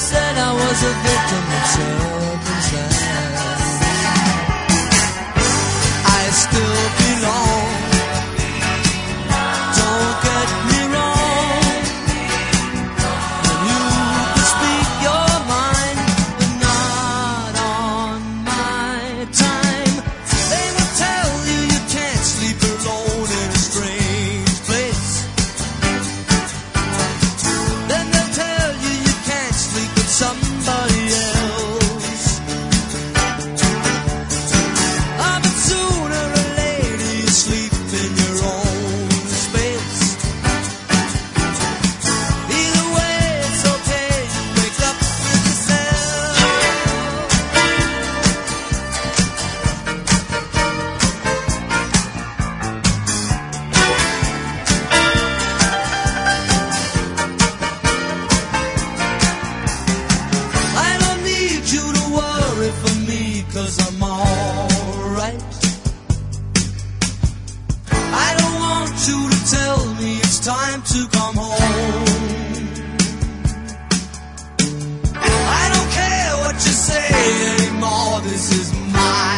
said I was a victim of circumstance. I still belong. Don't get me wrong. And you can speak your mind, but not on my time. They will tell you you can't sleep alone in a strange place. Then they'll tell you you can't sleep with somebody else. Ah, but sooner or later you sleep in your own space. Either way it's okay, you wake up with yourself. I don't need you to worry for me, 'cause I'm alright. I don't want you to tell me it's time to come home. I don't care what you say anymore, this is my